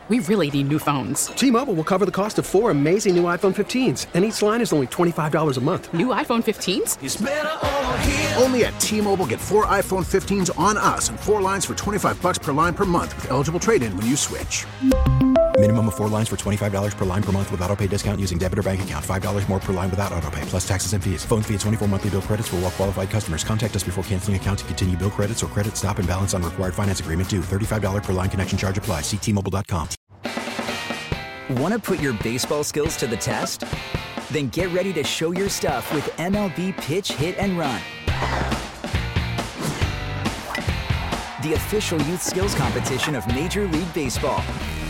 We really need new phones. T-Mobile will cover the cost of 4 amazing new iPhone 15s, and each line is only $25 a month. New iPhone 15s? It's better over here. Only at T-Mobile, get 4 iPhone 15s on us and 4 lines for $25 per line per month with eligible trade-in when you switch. Minimum of 4 lines for $25 per line per month with autopay discount using debit or bank account. $5 more per line without autopay, plus taxes and fees. Phone fee at 24 monthly bill credits for well-qualified customers. Contact us before canceling account to continue bill credits or credit stop and balance on required finance agreement due. $35 per line connection charge applies. See T-Mobile.com. Want to put your baseball skills to the test? Then get ready to show your stuff with MLB Pitch, Hit, and Run. The official youth skills competition of Major League Baseball.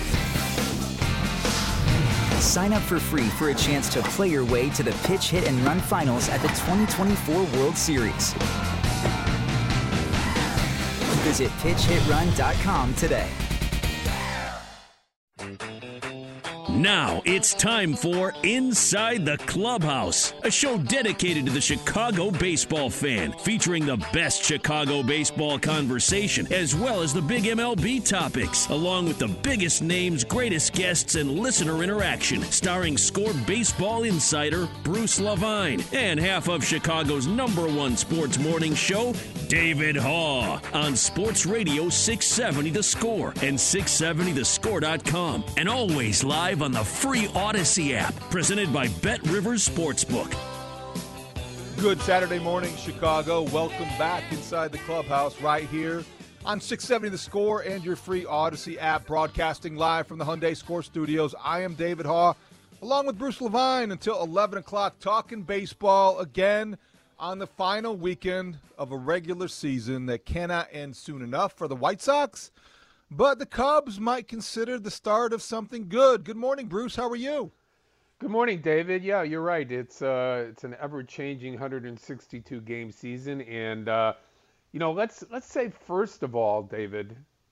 Sign up for free for a chance to play your way to the Pitch, Hit, and Run finals at the 2024 World Series. Visit pitchhitrun.com today. Now it's time for Inside the Clubhouse, a show dedicated to the Chicago baseball fan, featuring the best Chicago baseball conversation, as well as the big MLB topics, along with the biggest names, greatest guests, and listener interaction, starring Score baseball insider Bruce Levine and half of Chicago's #1 sports morning show, David Haugh, on Sports Radio 670 The Score and 670thescore.com, and always live on the free Odyssey app, presented by Bet Rivers Sportsbook. Good Saturday morning, Chicago. Welcome back inside the clubhouse right here on 670 The Score and your free Odyssey app, broadcasting live from the Hyundai Score Studios. I am David Haugh, along with Bruce Levine until 11 o'clock, talking baseball again on the final weekend of a regular season that cannot end soon enough for the White Sox. But the Cubs might consider the start of something good. Good morning, Bruce. How are you? Good morning, David. Yeah, you're right. It's an ever-changing 162-game season, and let's say first of all, David,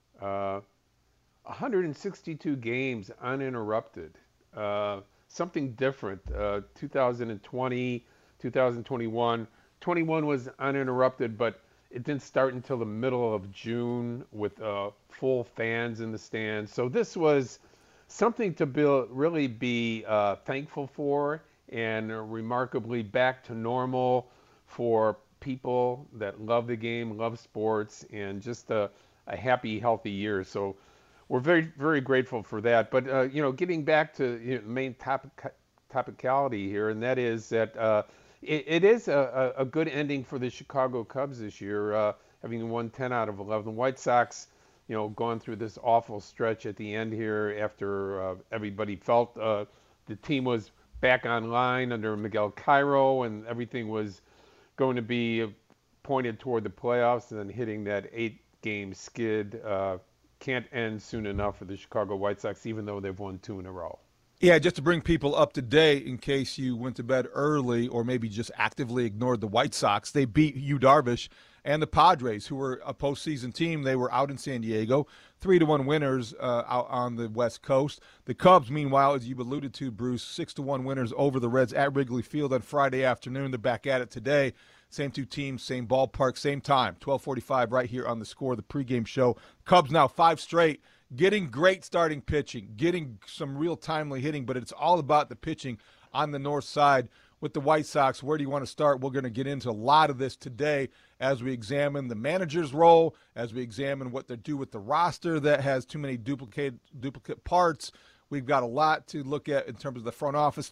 162 games uninterrupted. Something different. 2020, 2021, 21 was uninterrupted, but it didn't start until the middle of June with full fans in the stands. So this was something to really be thankful for, and remarkably back to normal for people that love the game, love sports, and just a happy, healthy year. So we're very, very grateful for that. But, getting back to the main topicality here, and that is that it is a good ending for the Chicago Cubs this year, having won 10 out of 11. White Sox, going through this awful stretch at the end here after everybody felt the team was back online under Miguel Cairo and everything was going to be pointed toward the playoffs, and then hitting that 8-game skid can't end soon enough for the Chicago White Sox, even though they've won 2 in a row. Yeah, just to bring people up to date in case you went to bed early or maybe just actively ignored the White Sox, they beat Yu Darvish and the Padres, who were a postseason team. They were out in San Diego, 3-1 winners out on the West Coast. The Cubs, meanwhile, as you alluded to, Bruce, 6-1 winners over the Reds at Wrigley Field on Friday afternoon. They're back at it today. Same two teams, same ballpark, same time, 12:45 right here on the Score, the pregame show. Cubs now 5 straight. Getting great starting pitching, getting some real timely hitting, but it's all about the pitching on the north side with the White Sox. Where do you want to start? We're going to get into a lot of this today as we examine the manager's role, as we examine what they do with the roster that has too many duplicate parts. We've got a lot to look at in terms of the front office.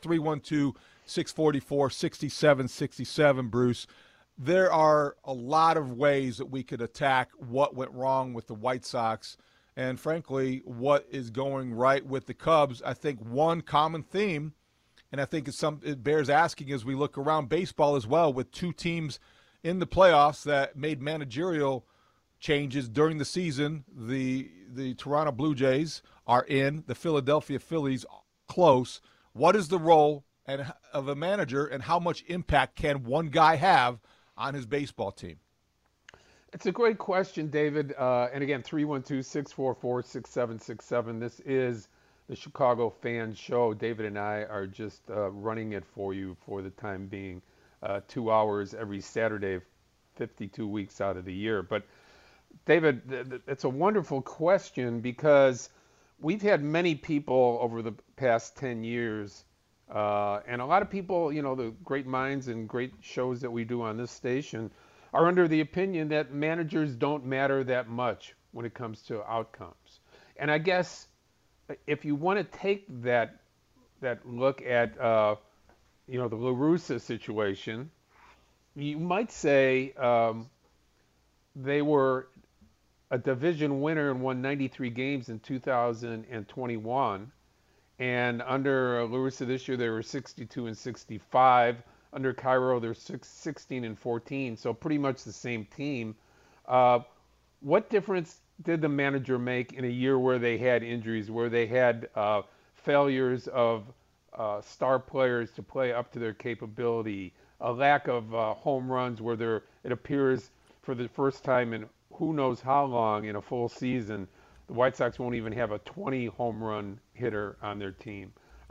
312-644-6767, Bruce. There are a lot of ways that we could attack what went wrong with the White Sox and, frankly, what is going right with the Cubs. I think one common theme, and I think it bears asking as we look around baseball as well, with 2 teams in the playoffs that made managerial changes during the season. The Toronto Blue Jays are in, the Philadelphia Phillies close. What is the role of a manager, and how much impact can one guy have on his baseball team? It's a great question, David. And again, 312-644-6767. This is the Chicago Fan Show. David and I are just running it for you for the time being. 2 hours every Saturday, 52 weeks out of the year. But David, it's a wonderful question because we've had many people over the past 10 years, and a lot of people, the great minds and great shows that we do on this station are under the opinion that managers don't matter that much when it comes to outcomes. And I guess if you want to take that look at, the La Russa situation, you might say they were a division winner and won 93 games in 2021. And under La Russa this year, they were 62 and 65. Under Cairo, they're 16 and 14. So pretty much the same team. What difference did the manager make in a year where they had injuries, where they had failures of star players to play up to their capability, a lack of home runs where it appears for the first time in who knows how long in a full season, the White Sox won't even have a 20 home run hitter on their team.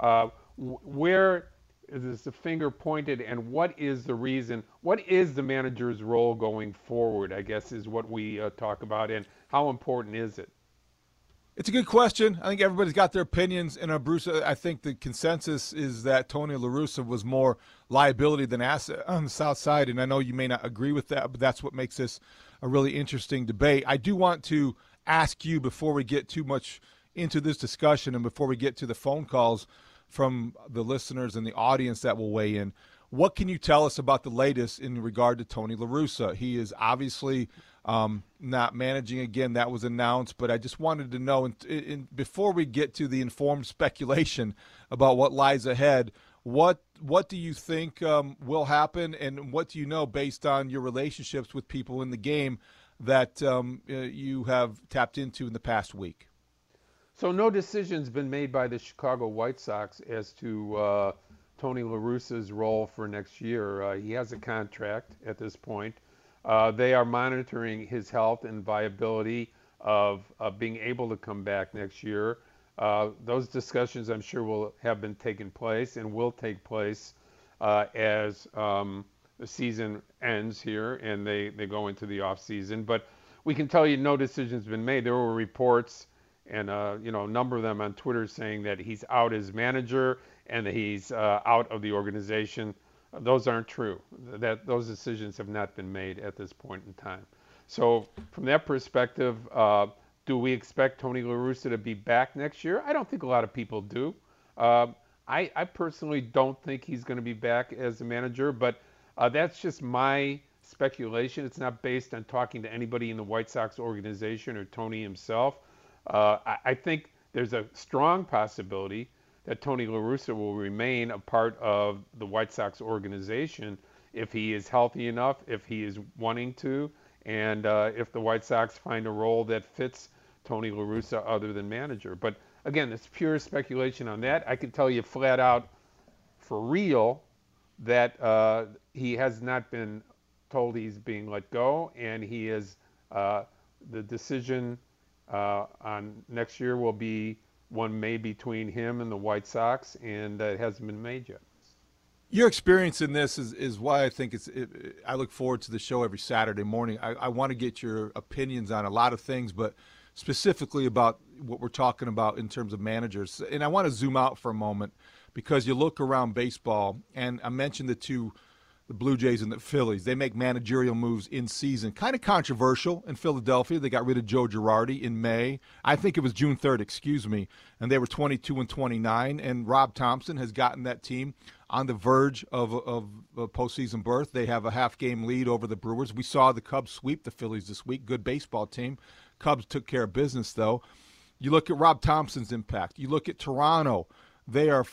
Where is the finger pointed, and what is the reason? What is the manager's role going forward, I guess, is what we talk about, and how important is it? It's a good question. I think everybody's got their opinions. And Bruce, I think the consensus is that Tony La Russa was more liability than asset on the South Side. And I know you may not agree with that, but that's what makes this a really interesting debate. I do want to ask you, before we get too much into this discussion and before we get to the phone calls from the listeners and the audience that will weigh in, what can you tell us about the latest in regard to Tony La Russa? He is obviously not managing again. That was announced, but I just wanted to know, before we get to the informed speculation about what lies ahead, what do you think will happen, and what do you know based on your relationships with people in the game that you have tapped into in the past week? So no decision's been made by the Chicago White Sox as to Tony La Russa's role for next year. He has a contract at this point. They are monitoring his health and viability of being able to come back next year. Those discussions, I'm sure, will have been taking place and will take place as the season ends here and they go into the off season. But we can tell you no decision's been made. There were reports, and a number of them on Twitter, saying that he's out as manager and that he's out of the organization. Those aren't true. Those decisions have not been made at this point in time. So from that perspective, do we expect Tony La Russa to be back next year? I don't think a lot of people do. I personally don't think he's going to be back as a manager, but that's just my speculation. It's not based on talking to anybody in the White Sox organization or Tony himself. I think there's a strong possibility that Tony La Russa will remain a part of the White Sox organization if he is healthy enough, if he is wanting to, and if the White Sox find a role that fits Tony La Russa other than manager. But again, it's pure speculation on that. I can tell you flat out, for real, that he has not been told he's being let go, and he is the decision on next year will be one made between him and the White Sox, and it hasn't been made yet. Your experience in this is why I think I look forward to the show every Saturday morning. I want to get your opinions on a lot of things, but specifically about what we're talking about in terms of managers. And I want to zoom out for a moment, because you look around baseball, and I mentioned the Blue Jays and the Phillies. They make managerial moves in season. Kind of controversial in Philadelphia. They got rid of Joe Girardi in May. I think it was June 3rd, and they were 22-29. And Rob Thompson has gotten that team on the verge of a postseason berth. They have a half-game lead over the Brewers. We saw the Cubs sweep the Phillies this week. Good baseball team. Cubs took care of business, though. You look at Rob Thompson's impact. You look at Toronto. They are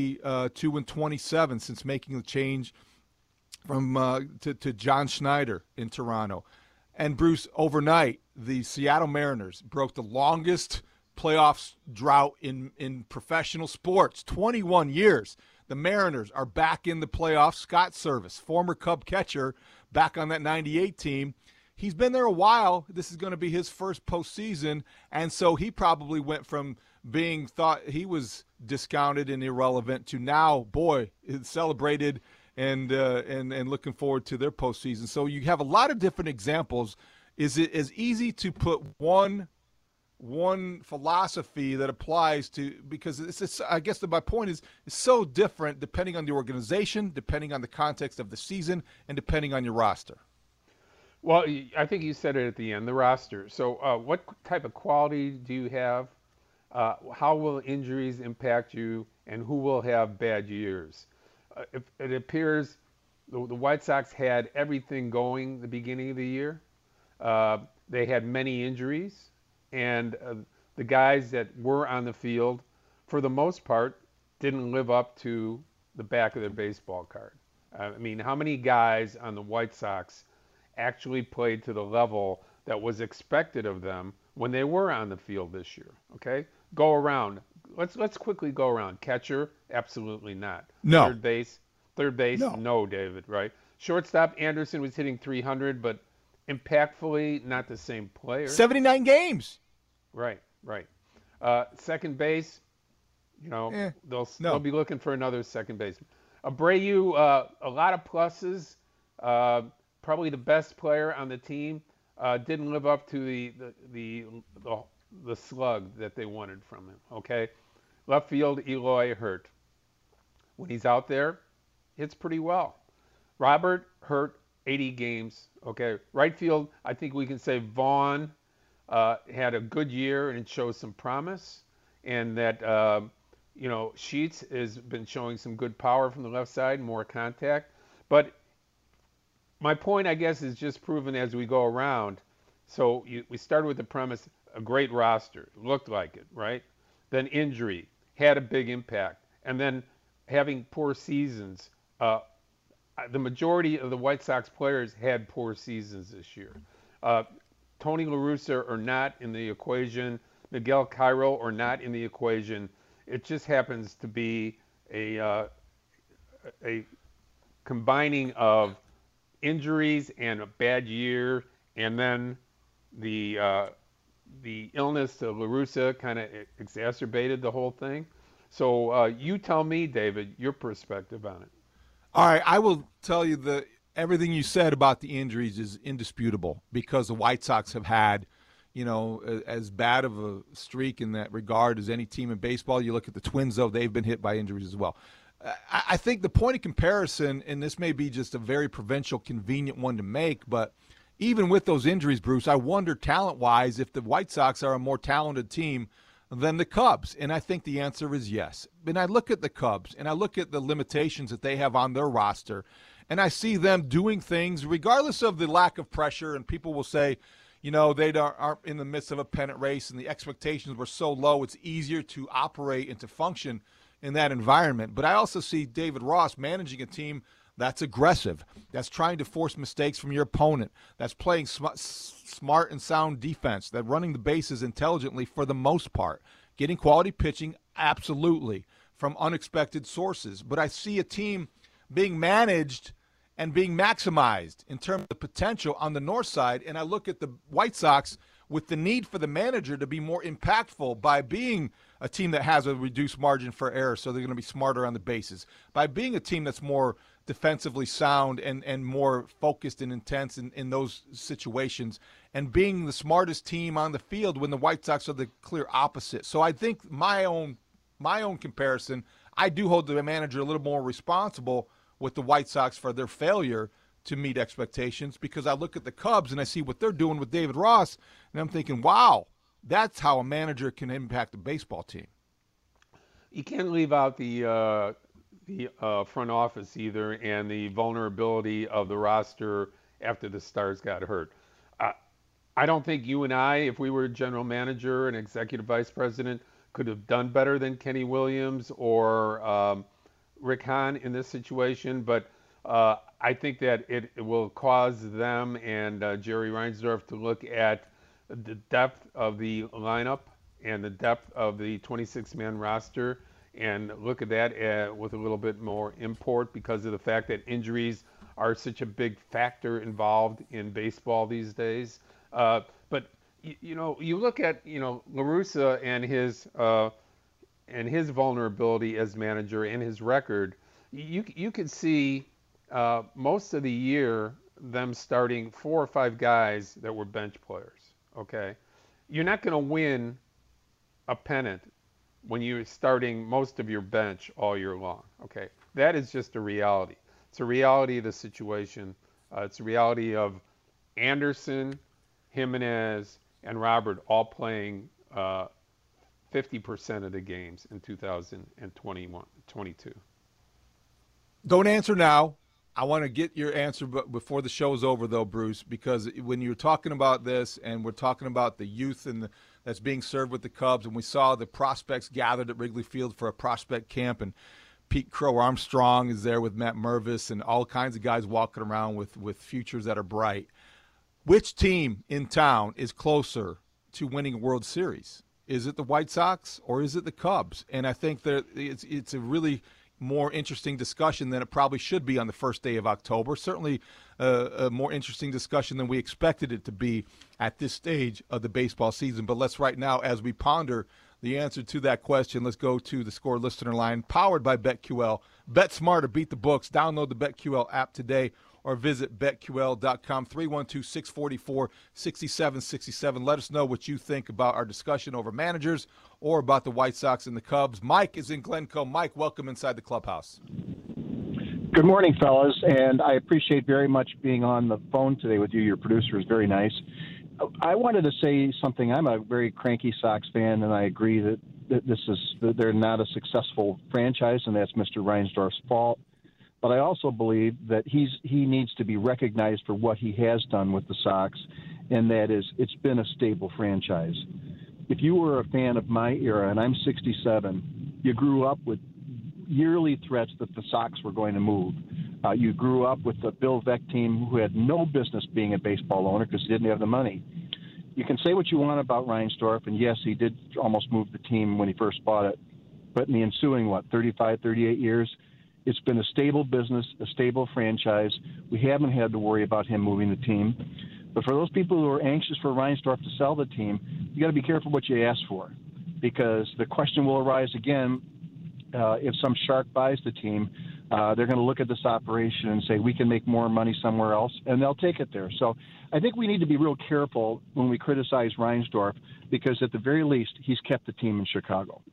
42-27 since making the change from to John Schneider in Toronto. And Bruce, overnight, the Seattle Mariners broke the longest playoffs drought in professional sports, 21 years. The Mariners are back in the playoffs. Scott Service, former Cub catcher, back on that 98 team. He's been there a while. This is going to be his first postseason, and so he probably went from being thought he was discounted and irrelevant to now, boy, celebrated and looking forward to their postseason. So you have a lot of different examples. Is it as easy to put one one philosophy that applies to, because I guess my point is it's so different depending on the organization, depending on the context of the season, and depending on your roster. Well, I think you said it at the end, the roster. So what type of quality do you have? How will injuries impact you, and who will have bad years? If it appears the White Sox had everything going the beginning of the year. They had many injuries, and the guys that were on the field, for the most part, didn't live up to the back of their baseball card. I mean, how many guys on the White Sox actually played to the level that was expected of them when they were on the field this year? Okay, go around. Let's quickly go around. Catcher, absolutely not. No. Third base, no, David. Right. Shortstop, Anderson was hitting 300, but impactfully not the same player. 79 games. Right. Second base, they'll be looking for another second baseman. Abreu, a lot of pluses. Probably the best player on the team. Didn't live up to the slug that they wanted from him. Okay, left field, Eloy Hurt. When he's out there, hits pretty well. Robert Hurt, 80 games. Okay, right field, I think we can say Vaughn had a good year and it shows some promise, and that Sheets has been showing some good power from the left side, more contact. But my point, I guess, is just proven as we go around. So we started with the premise, a great roster, looked like it, right? Then injury had a big impact, and then having poor seasons. The majority of the White Sox players had poor seasons this year. Tony La Russa or not in the equation, Miguel Cairo or not in the equation. It just happens to be a combining of injuries and a bad year, and then the illness to La Russa kind of exacerbated the whole thing. So you tell me, David, your perspective on it. All right, I will tell you that everything you said about the injuries is indisputable, because the White Sox have had, as bad of a streak in that regard as any team in baseball. You look at the Twins, though, they've been hit by injuries as well. I think the point of comparison, and this may be just a very provincial, convenient one to make, but even with those injuries, Bruce, I wonder talent-wise if the White Sox are a more talented team than the Cubs, and I think the answer is yes. And I look at the Cubs, and I look at the limitations that they have on their roster, and I see them doing things regardless of the lack of pressure, and people will say, they aren't in the midst of a pennant race, and the expectations were so low, it's easier to operate and to function in that environment. But I also see David Ross managing a team that's aggressive, that's trying to force mistakes from your opponent, that's playing smart and sound defense, that running the bases intelligently for the most part, getting quality pitching, absolutely, from unexpected sources. But I see a team being managed and being maximized in terms of potential on the north side, and I look at the White Sox with the need for the manager to be more impactful by being a team that has a reduced margin for error, so they're going to be smarter on the bases, by being a team that's more defensively sound and more focused and intense in those situations, and being the smartest team on the field when the White Sox are the clear opposite. So I think my own comparison, I do hold the manager a little more responsible with the White Sox for their failure to meet expectations, because I look at the Cubs and I see what they're doing with David Ross, and I'm thinking, wow, that's how a manager can impact a baseball team. You can't leave out the front office either, and the vulnerability of the roster after the stars got hurt. I don't think you and I, if we were general manager and executive vice president, could have done better than Kenny Williams or Rick Hahn in this situation, but I think that it will cause them and Jerry Reinsdorf to look at the depth of the lineup and the depth of the 26-man roster, and look at that with a little bit more import, because of the fact that injuries are such a big factor involved in baseball these days. But you look at La Russa and his vulnerability as manager and his record. You could see most of the year them starting 4 or 5 guys that were bench players. Okay, you're not going to win a pennant when you're starting most of your bench all year long. Okay, that is just a reality. It's a reality of the situation. It's a reality of Anderson, Jimenez, and Robert all playing 50% of the games in 2022. Don't answer now. I want to get your answer before the show's over, though, Bruce, because when you're talking about this and we're talking about the youth that's being served with the Cubs, and we saw the prospects gathered at Wrigley Field for a prospect camp, and Pete Crow Armstrong is there with Matt Mervis and all kinds of guys walking around with futures that are bright. Which team in town is closer to winning a World Series? Is it the White Sox or is it the Cubs? And I think that it's a really more interesting discussion than it probably should be on the first day of October. Certainly a more interesting discussion than we expected it to be at this stage of the baseball season. But let's right now, as we ponder the answer to that question, let's go to the Score listener line, powered by BetQL. Bet smarter, beat the books. Download the BetQL app today or visit BetQL.com, 312-644-6767. Let us know what you think about our discussion over managers or about the White Sox and the Cubs. Mike is in Glencoe. Mike, welcome inside the clubhouse. Good morning, fellas, and I appreciate very much being on the phone today with you. Your producer is very nice. I wanted to say something. I'm a very cranky Sox fan, and I agree that they're not a successful franchise, and that's Mr. Reinsdorf's fault. But I also believe that he needs to be recognized for what he has done with the Sox, and that is it's been a stable franchise. If you were a fan of my era, and I'm 67, you grew up with yearly threats that the Sox were going to move. You grew up with the Bill Veeck team who had no business being a baseball owner because he didn't have the money. You can say what you want about Reinsdorf, and yes, he did almost move the team when he first bought it. But in the ensuing, 35, 38 years, it's been a stable business, a stable franchise. We haven't had to worry about him moving the team. But for those people who are anxious for Reinsdorf to sell the team, you got to be careful what you ask for, because the question will arise again if some shark buys the team. They're going to look at this operation and say, we can make more money somewhere else, and they'll take it there. So I think we need to be real careful when we criticize Reinsdorf, because at the very least, he's kept the team in Chicago.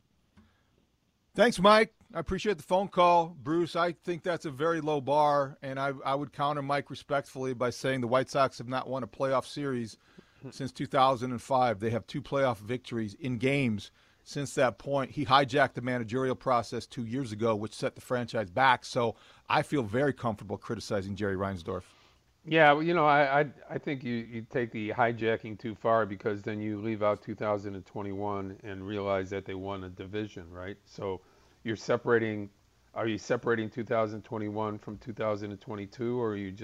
Thanks, Mike. I appreciate the phone call. Bruce, I think that's a very low bar, and I would counter Mike respectfully by saying the White Sox have not won a playoff series since 2005. They have 2 playoff victories in games since that point. He hijacked the managerial process 2 years ago, which set the franchise back. So I feel very comfortable criticizing Jerry Reinsdorf. Yeah, well, I think you take the hijacking too far, because then you leave out 2021 and realize that they won a division, right? So are you separating 2021 from 2022, or you're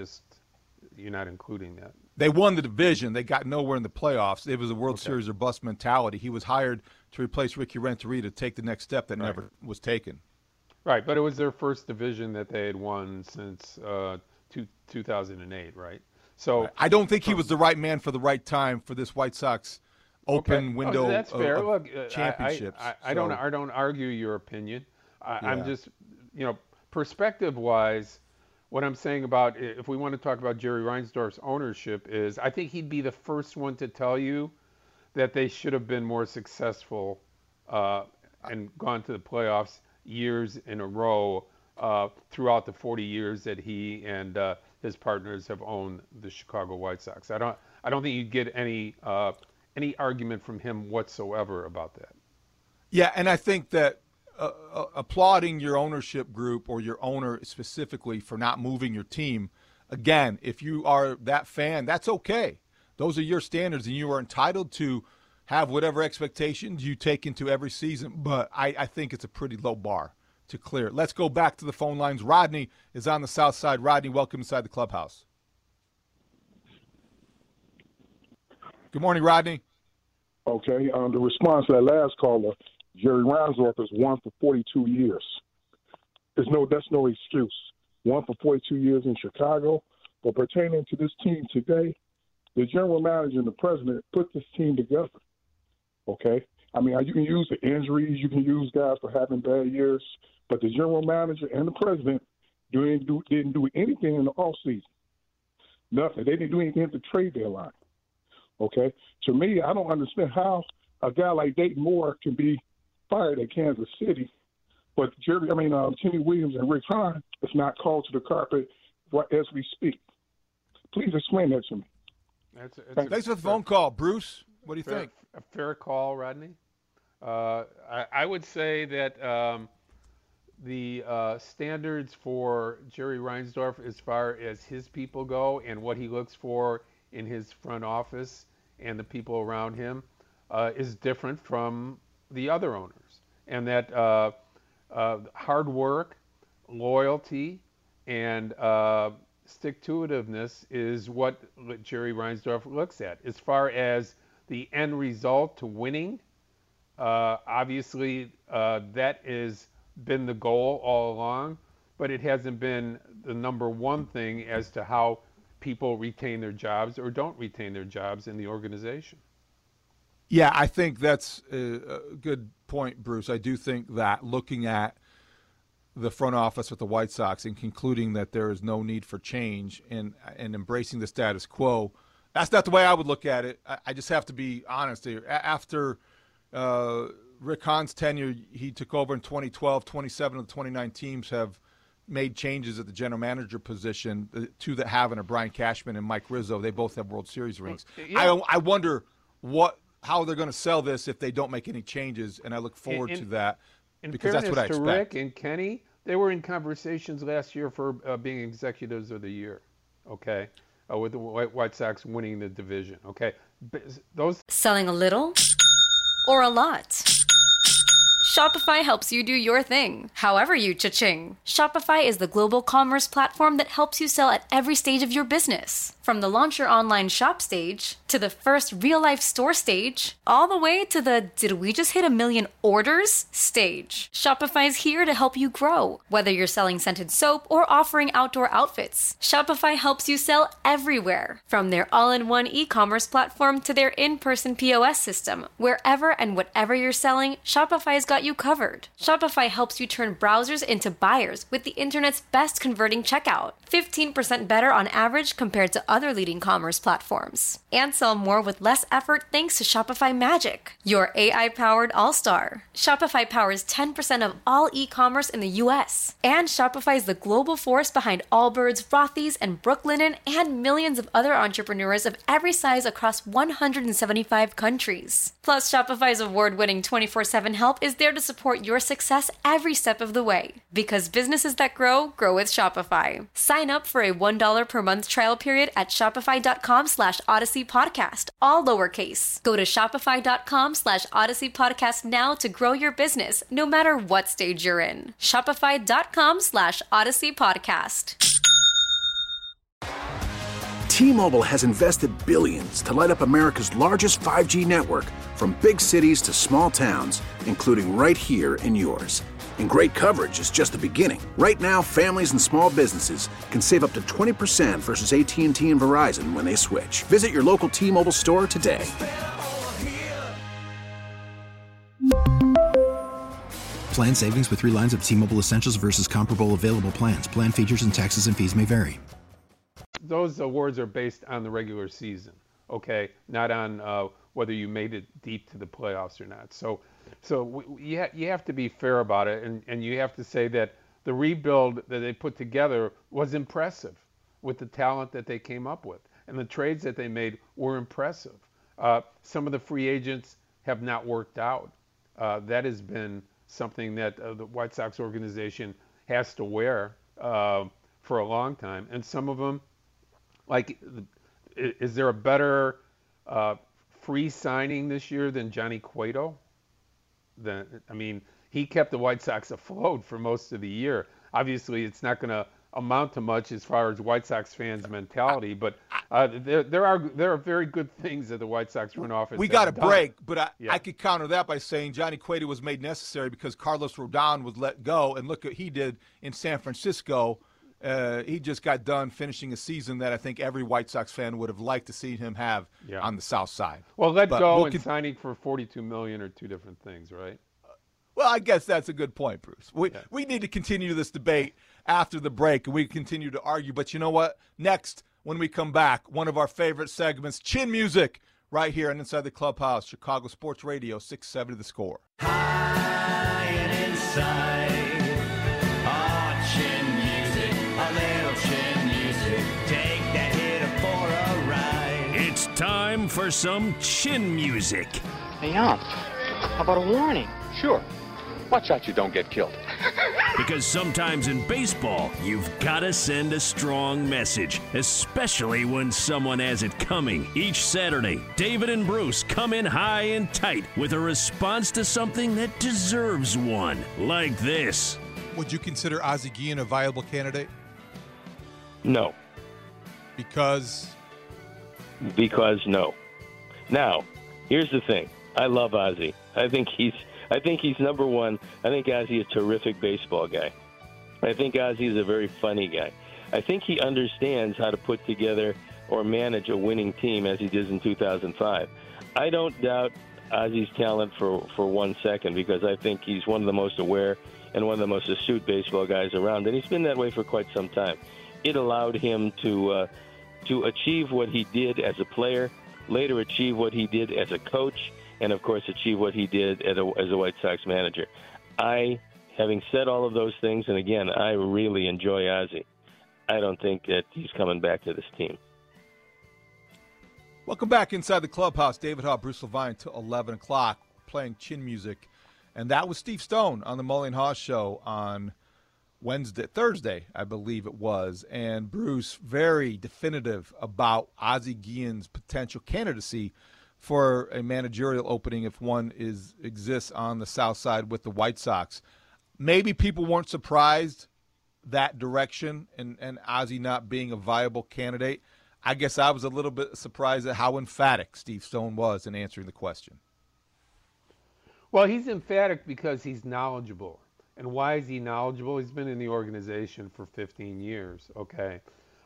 not including that? They won the division. They got nowhere in the playoffs. It was a World Series or bust mentality. He was hired to replace Ricky Renteria to take the next step that never was taken. Right, but it was their first division that they had won since 2008, right? So I don't think he was the right man for the right time for this White Sox open window that's fair. of Look, championships. I don't argue your opinion. I'm just, perspective-wise, what I'm saying about, if we want to talk about Jerry Reinsdorf's ownership, is I think he'd be the first one to tell you that they should have been more successful and gone to the playoffs years in a row throughout the 40 years that he and his partners have owned the Chicago White Sox. I don't think you'd get any argument from him whatsoever about that. Yeah, and I think that applauding your ownership group or your owner specifically for not moving your team, again, if you are that fan, that's okay. Those are your standards, and you are entitled to have whatever expectations you take into every season. But I think it's a pretty low bar to clear. Let's go back to the phone lines. Rodney is on the south side. Rodney, welcome inside the clubhouse. Good morning, Rodney. Okay, the response to that last caller, Jerry Reinsdorf is 1 for 42 years. That's no excuse. 1 for 42 years in Chicago. But pertaining to this team today, the general manager and the president put this team together. Okay? I mean, you can use the injuries, you can use guys for having bad years, but the general manager and the president didn't do anything in the offseason. Nothing. They didn't do anything at the trade deadline. Okay? To me, I don't understand how a guy like Dayton Moore can be fired at Kansas City, but Kenny Williams and Rick Hahn is not called to the carpet as we speak. Please explain that to me. Thanks for the phone call, Bruce. What do you think? A fair call, Rodney. I would say that the standards for Jerry Reinsdorf as far as his people go and what he looks for in his front office and the people around him is different from the other owners. And that hard work, loyalty, and stick-to-itiveness is what Jerry Reinsdorf looks at. As far as the end result to winning, obviously that has been the goal all along, but it hasn't been the number one thing as to how people retain their jobs or don't retain their jobs in the organization. Yeah, I think that's a good point, Bruce. I do think that looking at the front office with the White Sox and concluding that there is no need for change and embracing the status quo, that's not the way I would look at it. I just have to be honest here. After Rick Hahn's tenure, he took over in 2012. 27 of the 29 teams have made changes at the general manager position. The two that haven't are Brian Cashman and Mike Rizzo. They both have World Series rings. Yeah. I wonder how they're going to sell this if they don't make any changes, and I look forward to that. Because that's what I expect. In fairness to Rick and Kenny, they were in conversations last year for being executives of the year, okay, with the White Sox winning the division, okay. Selling a little or a lot? Shopify helps you do your thing, however you cha-ching. Shopify is the global commerce platform that helps you sell at every stage of your business. From the launch your online shop stage, to the first real-life store stage, all the way to the did we just hit 1 million orders stage. Shopify's here to help you grow. Whether you're selling scented soap or offering outdoor outfits, Shopify helps you sell everywhere. From their all-in-one e-commerce platform to their in-person POS system, wherever and whatever you're selling, Shopify's got you covered. Shopify helps you turn browsers into buyers with the internet's best converting checkout. 15% better on average compared to other leading commerce platforms. And sell more with less effort thanks to Shopify Magic, your AI-powered all-star. Shopify powers 10% of all e-commerce in the U.S. And Shopify is the global force behind Allbirds, Rothy's, and Brooklinen, and millions of other entrepreneurs of every size across 175 countries. Plus, Shopify's award-winning 24/7 help is there to support your success every step of the way. Because businesses that grow with Shopify. Sign up for a $1 per month trial period at shopify.com/Odyssey Podcast, all lowercase. Go to shopify.com/Odyssey Podcast now to grow your business, no matter what stage you're in. Shopify.com/Odyssey Podcast. T-Mobile has invested billions to light up America's largest 5G network, from big cities to small towns, including right here in yours. And great coverage is just the beginning. Right now, families and small businesses can save up to 20% versus AT&T and Verizon when they switch. Visit your local T-Mobile store today. Plan savings with 3 lines of T-Mobile Essentials versus comparable available plans. Plan features and taxes and fees may vary. Those awards are based on the regular season, okay, not on whether you made it deep to the playoffs or not. So you have to be fair about it, and you have to say that the rebuild that they put together was impressive with the talent that they came up with, and the trades that they made were impressive. Some of the free agents have not worked out. That has been something that the White Sox organization has to wear for a long time, and some of them, like, is there a better free signing this year than Johnny Cueto? He kept the White Sox afloat for most of the year. Obviously, it's not going to amount to much as far as White Sox fans' mentality, but there are very good things that the White Sox front office. We got a break, but I could counter that by saying Johnny Cueto was made necessary because Carlos Rodon was let go, and look what he did in San Francisco. He just got done finishing a season that I think every White Sox fan would have liked to see him have on the South Side. Well, and signing for $42 million are two different things, right? Well, I guess that's a good point, Bruce. We need to continue this debate after the break, and we continue to argue. But you know what? Next, when we come back, one of our favorite segments, Chin Music, right here on Inside the Clubhouse, Chicago Sports Radio, 670 The Score. High and inside, chin music, a little chin music, take that hitter for a ride. It's time for some chin music. Hey, Ump, how about a warning? Sure. Watch out you don't get killed. Because sometimes in baseball, you've got to send a strong message, especially when someone has it coming. Each Saturday, David and Bruce come in high and tight with a response to something that deserves one, like this. Would you consider Ozzie Guillen a viable candidate? No. Because no. Now, here's the thing. I love Ozzie. I think he's number one. I think Ozzie is a terrific baseball guy. I think Ozzie is a very funny guy. I think he understands how to put together or manage a winning team as he did in 2005. I don't doubt Ozzie's talent for 1 second, because I think he's one of the most aware and one of the most astute baseball guys around, and he's been that way for quite some time. It allowed him to achieve what he did as a player, later achieve what he did as a coach, and, of course, achieve what he did as a White Sox manager. Having said all of those things, and again, I really enjoy Ozzie, I don't think that he's coming back to this team. Welcome back inside the Clubhouse. David Haugh, Bruce Levine, till 11 o'clock, playing chin music. And that was Steve Stone on the Mully and Haugh Show on Thursday, I believe it was. And Bruce, very definitive about Ozzie Guillen's potential candidacy for a managerial opening if one exists on the South Side with the White Sox. Maybe people weren't surprised that direction and Ozzie not being a viable candidate. I guess I was a little bit surprised at how emphatic Steve Stone was in answering the question. Well, he's emphatic because he's knowledgeable. And why is he knowledgeable? He's been in the organization for 15 years, okay?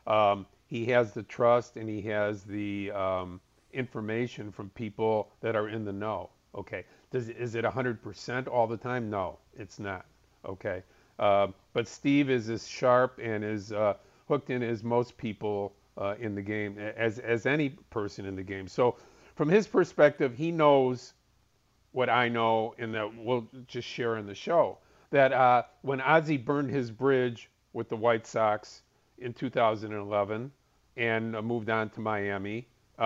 He has the trust and he has the information from people that are in the know, okay? Is it 100% all the time? No, it's not, okay? But Steve is as sharp and as hooked in as most people in the game, as any person in the game. So from his perspective, he knows what I know, and that we'll just share in the show, that when Ozzie burned his bridge with the White Sox in 2011 and moved on to Miami,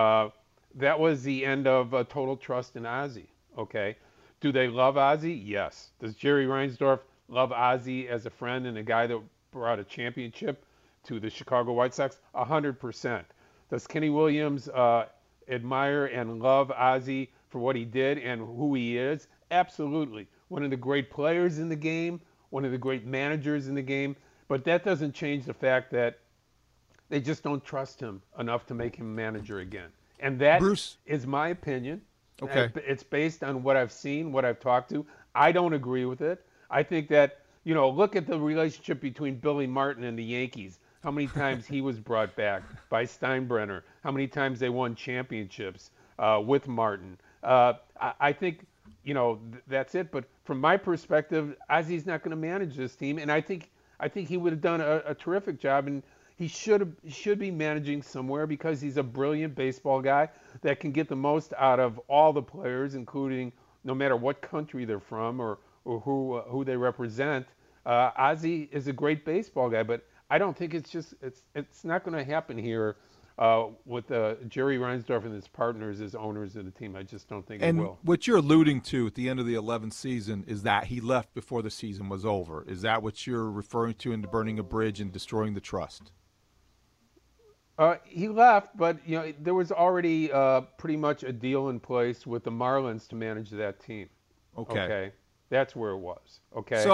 that was the end of total trust in Ozzie, okay? Do they love Ozzie? Yes. Does Jerry Reinsdorf love Ozzie as a friend and a guy that brought a championship to the Chicago White Sox? 100%. Does Kenny Williams admire and love Ozzie for what he did and who he is? Absolutely. One of the great players in the game, one of the great managers in the game, but that doesn't change the fact that they just don't trust him enough to make him manager again. And that is my opinion. Okay. It's based on what I've seen, what I've talked to. I don't agree with it. I think that, look at the relationship between Billy Martin and the Yankees. How many times he was brought back by Steinbrenner. How many times they won championships with Martin. I think, that's it. But from my perspective, Ozzie's not going to manage this team. And I think he would have done a terrific job. And he should be managing somewhere because he's a brilliant baseball guy that can get the most out of all the players, including no matter what country they're from or who they represent. Ozzie is a great baseball guy, but I don't think it's not going to happen here with Jerry Reinsdorf and his partners as owners of the team. I just don't think it will. And what you're alluding to at the end of the 11th season is that he left before the season was over. Is that what you're referring to in burning a bridge and destroying the trust? He left, but there was already pretty much a deal in place with the Marlins to manage that team. Okay, that's where it was. Okay,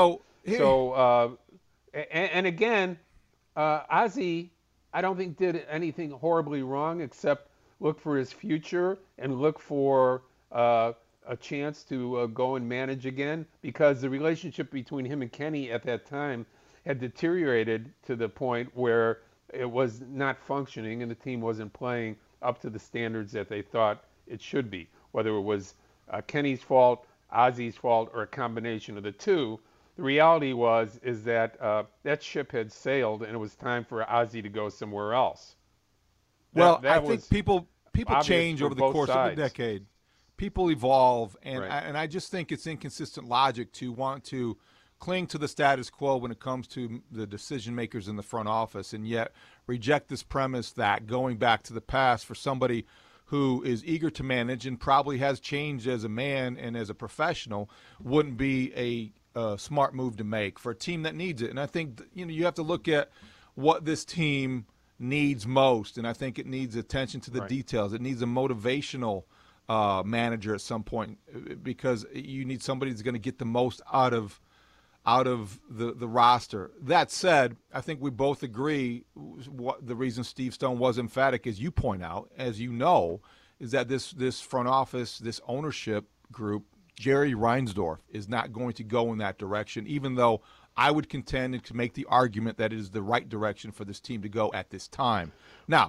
and again, Ozzie, I don't think did anything horribly wrong except look for his future and look for a chance to go and manage again, because the relationship between him and Kenny at that time had deteriorated to the point where it was not functioning and the team wasn't playing up to the standards that they thought it should be, whether it was Kenny's fault, Ozzie's fault, or a combination of the two. The reality is that that ship had sailed and it was time for Ozzie to go somewhere else. I think people people obvious change for over the both course sides. of a decade. People evolve, and Right. I just think it's inconsistent logic to want to cling to the status quo when it comes to the decision makers in the front office, and yet reject this premise that going back to the past for somebody who is eager to manage and probably has changed as a man and as a professional wouldn't be a smart move to make for a team that needs it. And I think you have to look at what this team needs most, and I think it needs attention to the details. It needs a motivational manager at some point, because you need somebody that's going to get the most out of the roster. That said, I think we both agree what the reason Steve Stone was emphatic, as you point out, as you know, is that this front office, this ownership group, Jerry Reinsdorf, is not going to go in that direction, even though I would contend and to make the argument that it is the right direction for this team to go at this time. Now,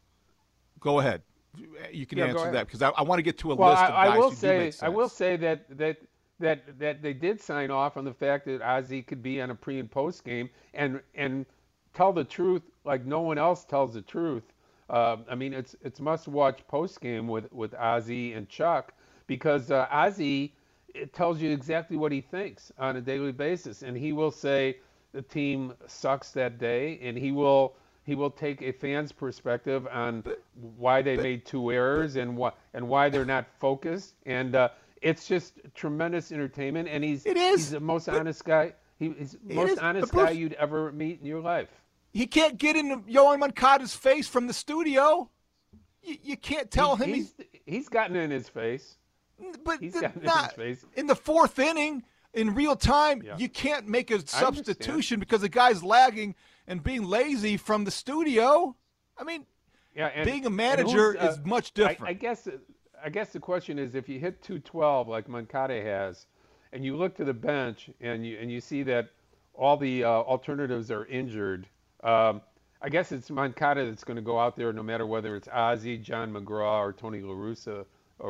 go ahead. You can answer that, because I want to get to a list of guys who do make sense. I will say that they did sign off on the fact that Ozzie could be on a pre and post game and tell the truth like no one else tells the truth. I mean, it's must watch post game with Ozzie and Chuck, because Ozzie, it tells you exactly what he thinks on a daily basis, and he will say the team sucks that day, and he will take a fan's perspective on why they made two errors and why they're not focused, and it's just tremendous entertainment, and he's the most honest guy. He's the most honest guy you'd ever meet in your life. He can't get in Yohan Moncada's face from the studio. You can't tell him he's gotten in his face. But he's gotten in his face. In the fourth inning, in real time, you can't make a substitution because the guy's lagging and being lazy from the studio. I mean, being a manager is much different. I guess the question is, if you hit 212 like Moncada has, and you look to the bench and you see that all the alternatives are injured, I guess it's Moncada that's going to go out there no matter whether it's Ozzie, John McGraw, or Tony La Russa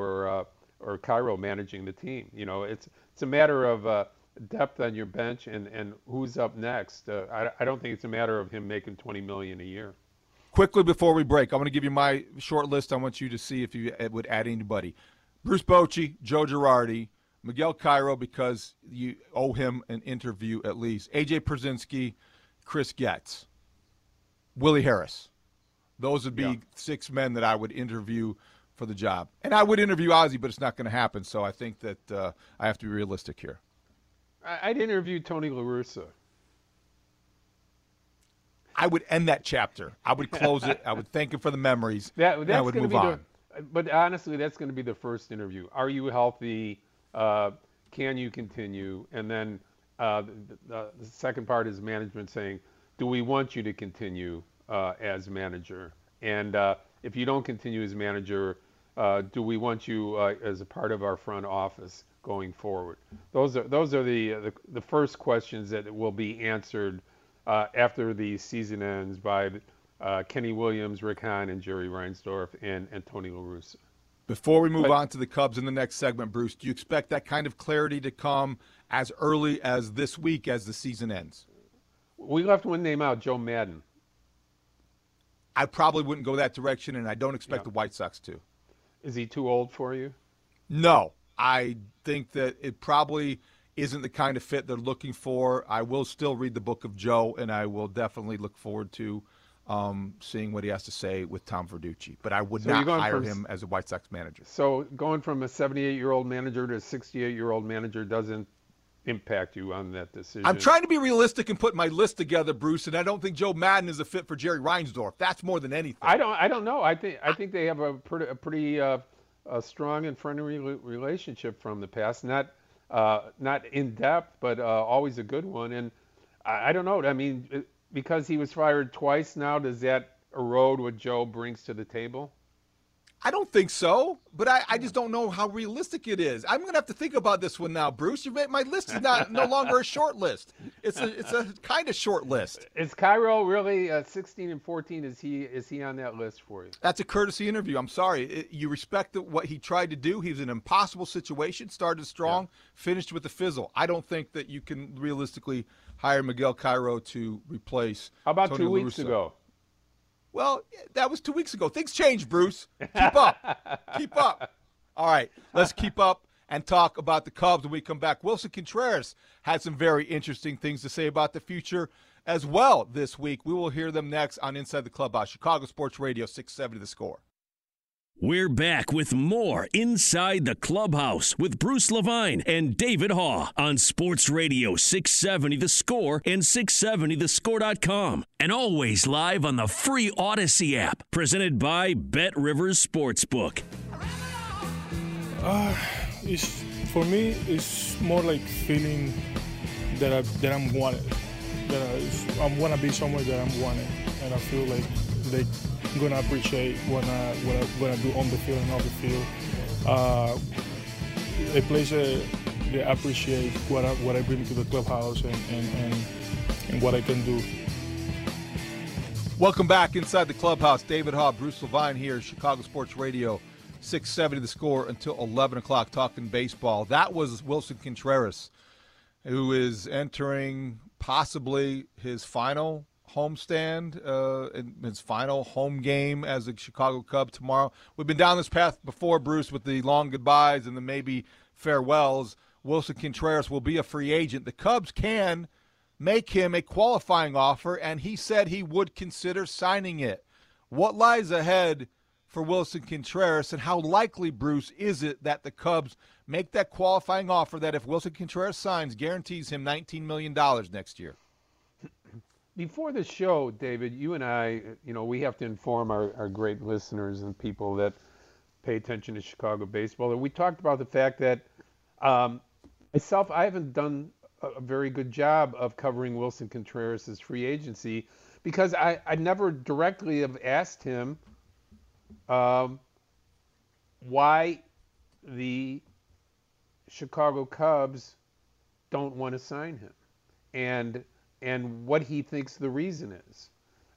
or Cairo managing the team. You know, it's a matter of depth on your bench and who's up next. I don't think it's a matter of him making $20 million a year. Quickly before we break, I want to give you my short list. I want you to see if you would add anybody. Bruce Bochy, Joe Girardi, Miguel Cairo, because you owe him an interview at least, A.J. Pierzynski, Chris Getz, Willie Harris. Those would be 6 men that I would interview for the job. And I would interview Ozzie, but it's not going to happen, so I think that I have to be realistic here. I'd interview Tony La Russa. I would end that chapter. I would close it. I would thank him for the memories. And I would move on. But honestly, that's going to be the first interview. Are you healthy? Can you continue? And then the second part is management saying, do we want you to continue as manager? And if you don't continue as manager, do we want you as a part of our front office going forward? Those are the first questions that will be answered after the season ends by Kenny Williams, Rick Hahn, and Jerry Reinsdorf, and Tony La Russa. Before we move on to the Cubs in the next segment, Bruce, do you expect that kind of clarity to come as early as this week as the season ends? We left one name out, Joe Maddon. I probably wouldn't go that direction, and I don't expect the White Sox to. Is he too old for you? No. I think that it probably isn't the kind of fit they're looking for. I will still read the book of Joe, and I will definitely look forward to seeing what he has to say with Tom Verducci. But I would not hire him as a White Sox manager. So going from a 78-year-old manager to a 68-year-old manager doesn't impact you on that decision? I'm trying to be realistic and put my list together, Bruce, and I don't think Joe Maddon is a fit for Jerry Reinsdorf. That's more than anything. I don't know. I think they have a pretty strong and friendly relationship from the past. Not in depth, but always a good one. And I don't know. I mean, because he was fired twice now, does that erode what Joe brings to the table? I don't think so, but I just don't know how realistic it is. I'm going to have to think about this one now, Bruce. My list is no longer a short list. It's a kind of short list. Is Cairo really 16 and 14? Is he on that list for you? That's a courtesy interview. I'm sorry. You respect what he tried to do. He was in an impossible situation, started strong, finished with a fizzle. I don't think that you can realistically hire Miguel Cairo to replace How about Tony 2 La weeks Russa. ago? Well, that was 2 weeks ago. Things change, Bruce. Keep up. Keep up. All right, let's keep up and talk about the Cubs when we come back. Wilson Contreras had some very interesting things to say about the future as well this week. We will hear them next on Inside the Clubhouse, Chicago Sports Radio 670 The Score. We're back with more Inside the Clubhouse with Bruce Levine and David Haugh on Sports Radio 670 The Score and 670thescore.com. And always live on the free Odyssey app, presented by Bet Rivers Sportsbook. For me, it's more like feeling that I'm wanted. I want to be somewhere that I'm wanted, and I feel like they're gonna appreciate what I do on the field and off the field. A place they appreciate what I bring to the clubhouse and what I can do. Welcome back Inside the Clubhouse. David Haugh, Bruce Levine here, Chicago Sports Radio 670 The Score until 11 o'clock talking baseball. That was Wilson Contreras, who is entering possibly his final homestand, his final home game as a Chicago Cub tomorrow. We've been down this path before, Bruce, with the long goodbyes and the maybe farewells. Wilson Contreras will be a free agent. The Cubs can make him a qualifying offer, and he said he would consider signing it. What lies ahead for Wilson Contreras, and how likely, Bruce, is it that the Cubs make that qualifying offer that if Wilson Contreras signs, guarantees him $19 million next year? Before the show, David, you and I, we have to inform our great listeners and people that pay attention to Chicago baseball. And we talked about the fact that myself, I haven't done a very good job of covering Wilson Contreras' free agency because I never directly have asked him why the Chicago Cubs don't want to sign him and what he thinks the reason is.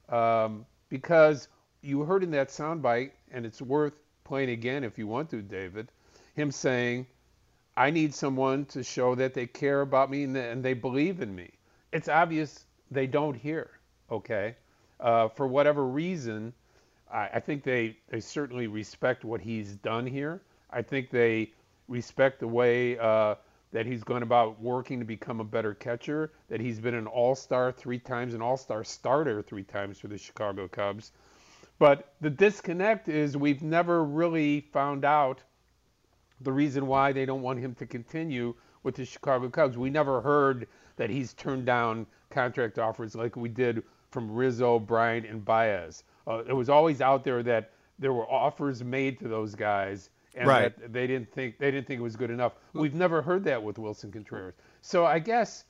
Because you heard in that soundbite, and it's worth playing again if you want to, David, him saying, I need someone to show that they care about me and they believe in me. It's obvious they don't here, okay? For whatever reason, I think they certainly respect what he's done here. I think they respect the way that he's gone about working to become a better catcher, that he's been an all-star 3 times, an all-star starter 3 times for the Chicago Cubs. But the disconnect is we've never really found out the reason why they don't want him to continue with the Chicago Cubs. We never heard that he's turned down contract offers like we did from Rizzo, Bryant, and Baez. It was always out there that there were offers made to those guys, and right. that they didn't think it was good enough. We've never heard that with Wilson Contreras. So I guess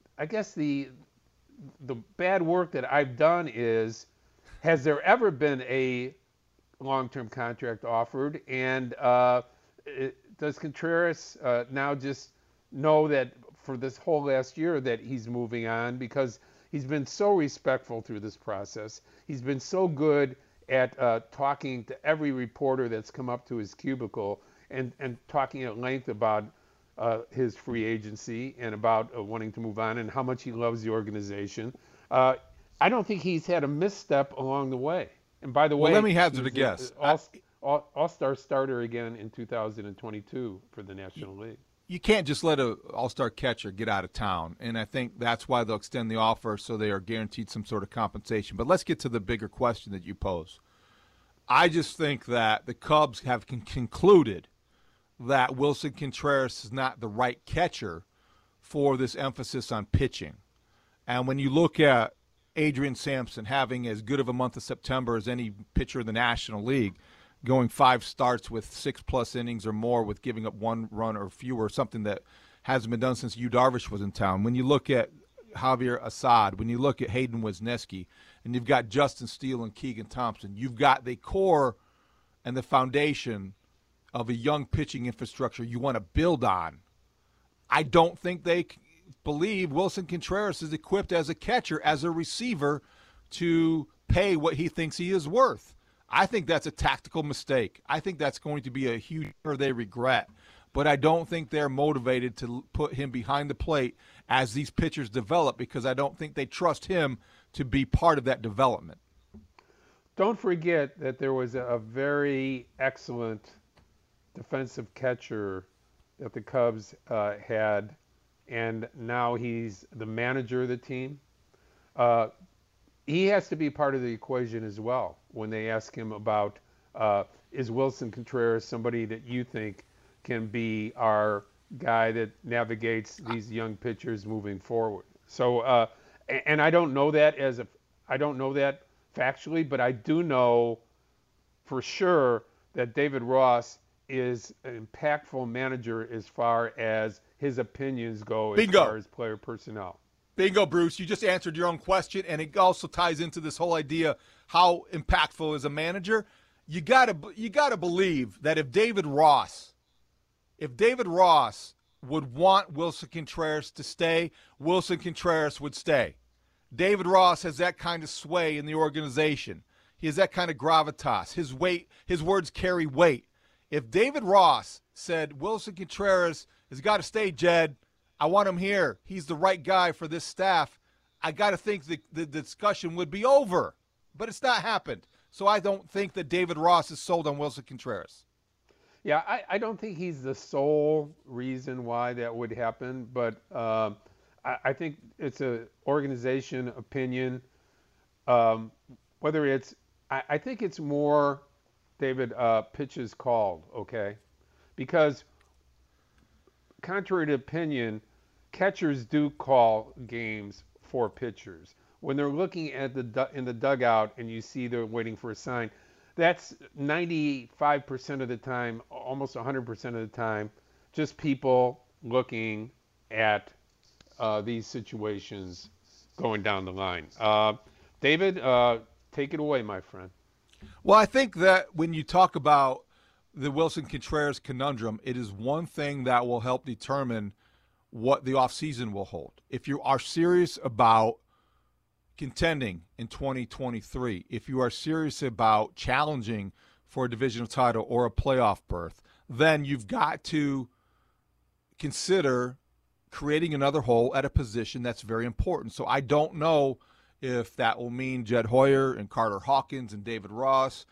the bad work that I've done is, has there ever been a long-term contract offered? And does Contreras now just know that for this whole last year that he's moving on because he's been so respectful through this process? He's been so good at talking to every reporter that's come up to his cubicle and talking at length about his free agency and about wanting to move on and how much he loves the organization. I don't think he's had a misstep along the way. And by the way, let me hazard a guess. All-star starter again in 2022 for the National League. You can't just let an all-star catcher get out of town, and I think that's why they'll extend the offer so they are guaranteed some sort of compensation. But let's get to the bigger question that you pose. I just think that the Cubs have concluded that Wilson Contreras is not the right catcher for this emphasis on pitching. And when you look at Adrian Sampson having as good of a month of September as any pitcher in the National League, going 5 starts with 6+ innings or more with giving up 1 run or fewer, something that hasn't been done since Yu Darvish was in town. When you look at Javier Assad, when you look at Hayden Wesneski, and you've got Justin Steele and Keegan Thompson, you've got the core and the foundation of a young pitching infrastructure you want to build on. I don't think they believe Wilson Contreras is equipped as a catcher, as a receiver, to pay what he thinks he is worth. I think that's a tactical mistake. I think that's going to be a huge error they regret. But I don't think they're motivated to put him behind the plate as these pitchers develop, because I don't think they trust him to be part of that development. don't forget that there was a very excellent defensive catcher that the Cubs had, and now he's the manager of the team. He has to be part of the equation as well when they ask him about is Wilson Contreras somebody that you think can be our guy that navigates these young pitchers moving forward. So, and I don't know that I don't know that factually, but I do know for sure that David Ross is an impactful manager as far as his opinions go, as far as player personnel. Bingo, Bruce. You just answered your own question, and it also ties into this whole idea how impactful is a manager. You gotta believe that if David Ross would want Wilson Contreras to stay, Wilson Contreras would stay. David Ross has that kind of sway in the organization. He has that kind of gravitas. His words carry weight. If David Ross said, Wilson Contreras has got to stay, Jed, I want him here, he's the right guy for this staff, I got to think the discussion would be over. But it's not happened. So I don't think that David Ross is sold on Wilson Contreras. Yeah, I don't think he's the sole reason why that would happen, but I think it's an organization opinion. Whether it's, I think it's more, David, pitches called, okay? Because contrary to opinion, catchers do call games for pitchers. When they're looking at in the dugout and you see they're waiting for a sign, that's 95% of the time, almost 100% of the time, just people looking at these situations going down the line. David, take it away, my friend. Well, I think that when you talk about the Wilson Contreras conundrum, it is one thing that will help determine what the offseason will hold. If you are serious about contending in 2023, if you are serious about challenging for a divisional title or a playoff berth, then you've got to consider creating another hole at a position that's very important. So I don't know if that will mean Jed Hoyer and Carter Hawkins and David Ross,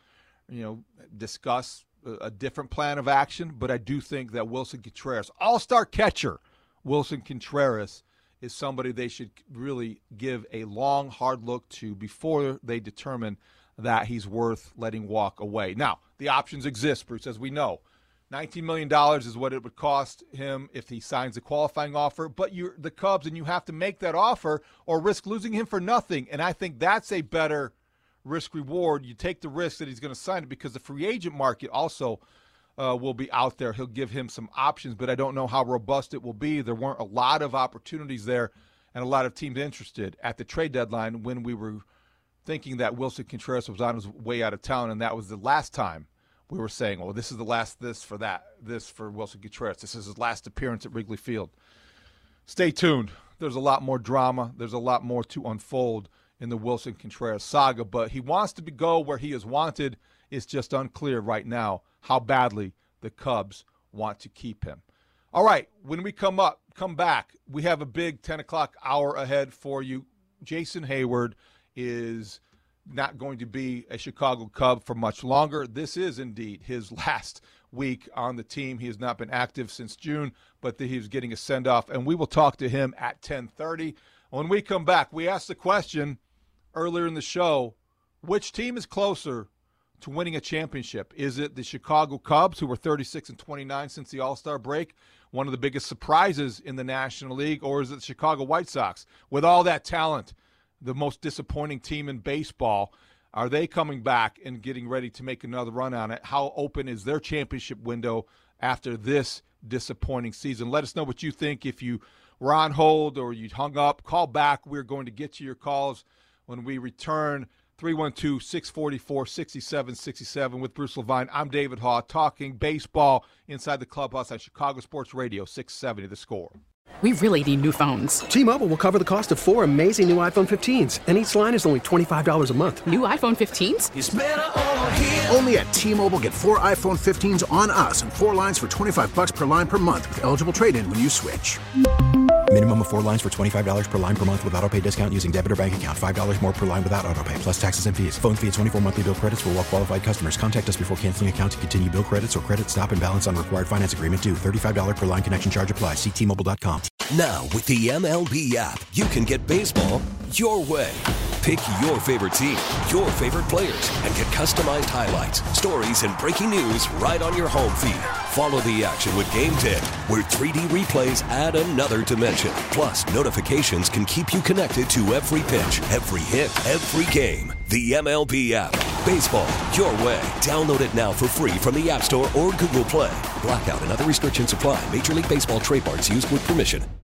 discuss a different plan of action, but I do think that Wilson Contreras, all-star catcher Wilson Contreras, is somebody they should really give a long, hard look to before they determine that he's worth letting walk away. Now, the options exist, Bruce, as we know. $19 million is what it would cost him if he signs a qualifying offer, but you're the Cubs and you have to make that offer or risk losing him for nothing, and I think that's a better risk-reward. You take the risk that he's going to sign it because the free agent market also will be out there. He'll give him some options, but I don't know how robust it will be. There weren't a lot of opportunities there and a lot of teams interested at the trade deadline when we were thinking that Wilson Contreras was on his way out of town, and that was the last time we were saying, well, this is the last this for Wilson Contreras. This is his last appearance at Wrigley Field. Stay tuned. There's a lot more drama. There's a lot more to unfold in the Wilson Contreras saga, but he wants to go where he is wanted. It's just unclear right now how badly the Cubs want to keep him. All right, when we come back, we have a big 10 o'clock hour ahead for you. Jason Heyward is not going to be a Chicago Cub for much longer. This is indeed his last week on the team. He has not been active since June, but he's getting a send-off, and we will talk to him at 10:30. When we come back, we asked the question earlier in the show, which team is closer to winning a championship? Is it the Chicago Cubs, who were 36-29 since the All-Star break, one of the biggest surprises in the National League, or is it the Chicago White Sox? With all that talent, the most disappointing team in baseball, are they coming back and getting ready to make another run on it? How open is their championship window after this disappointing season? Let us know what you think. If you were on hold or you hung up, call back. We're going to get to your calls when we return. 312-644-6767 with Bruce Levine. I'm David Haugh, talking baseball inside the clubhouse on Chicago Sports Radio 670 The Score. We really need new phones. T-Mobile will cover the cost of 4 amazing new iPhone 15s, and each line is only $25 a month. New iPhone 15s? It's better over here. Only at T-Mobile, get 4 iPhone 15s on us and 4 lines for $25 per line per month with eligible trade-in when you switch. Minimum of 4 lines for $25 per line per month with autopay discount using debit or bank account. $5 more per line without autopay, plus taxes and fees. Phone fee at 24 monthly bill credits for well-qualified customers. Contact us before canceling account to continue bill credits or credit stop and balance on required finance agreement due. $35 per line connection charge applies. See T-Mobile.com. Now, with the MLB app, you can get baseball your way. Pick your favorite team, your favorite players, and get customized highlights, stories, and breaking news right on your home feed. Follow the action with Game Day, where 3D replays add another dimension. Plus, notifications can keep you connected to every pitch, every hit, every game. The MLB app. Baseball your way. Download it now for free from the App Store or Google Play. Blackout and other restrictions apply. Major League Baseball trademarks used with permission.